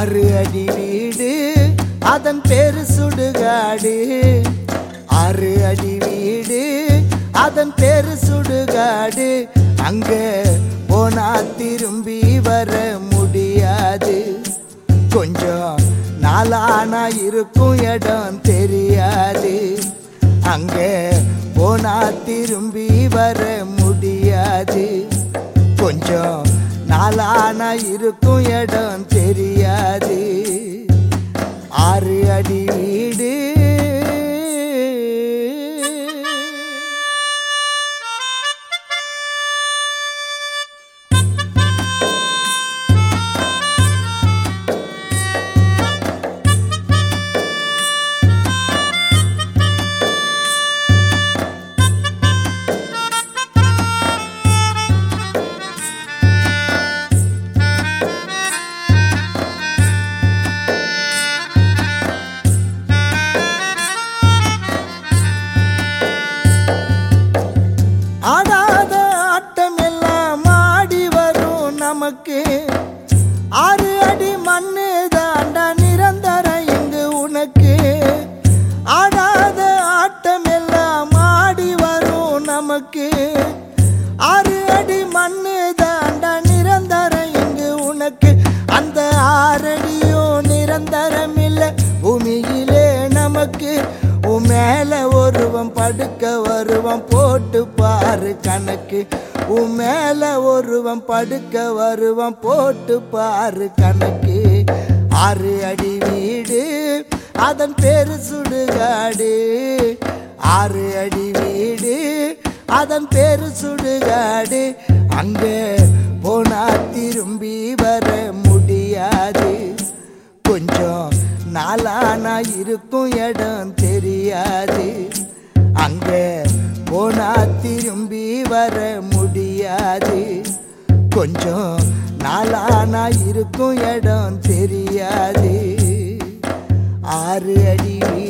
ஆறு அடி வீடு அதன் பேரு சுடுகாடு. ஆறு அடி வீடு அதன் பேரு சுடுகாடு. அங்க போனா திரும்பி வர முடியாது. கொஞ்சம் நாளானா இருக்கும் இடம் தெரியாது. அங்க போனா திரும்பி வர முடியாது. கொஞ்சம் நாளானா இருக்கும் இடம் தெரியாது. ஆறு அடி வீடு ஆடாத ஆட்டம் எல்லாம் ஆடி வரும் நமக்கு. ஆறு அடி மண்ணு தாண்டா நிரந்தரம் இங்கு உனக்கு. ஆடாத ஆட்டம் எல்லாம் ஆடி வரும் நமக்கு. ஆறு அடி மண்ணு தாண்டா நிரந்தரம் இங்கு உனக்கு. அந்த ஆறடியும் நிரந்தரம் இல்லை பூமியிலே நமக்கு. உன் மேல ஒருவன் படுக்க வருவன் போட்டு பாரு கணக்கு. உன் மேல ஒருவன் படுக்க வருவன் போட்டு பாரு கணக்கு. ஆறு அடி வீடு அதன் பேரு சுடுகாடு. ஆறு அடி வீடு அதன் பேரு சுடுகாடு. அங்க போனா திரும்பி வர முடியாது. கொஞ்சம் நாளானா இருக்கும் இடம் தெரியாது. அங்க போனா திரும்பி வர முடியாது. கொஞ்சம் நாளானா இருக்கும் இடம் தெரியாது. ஆறு அடி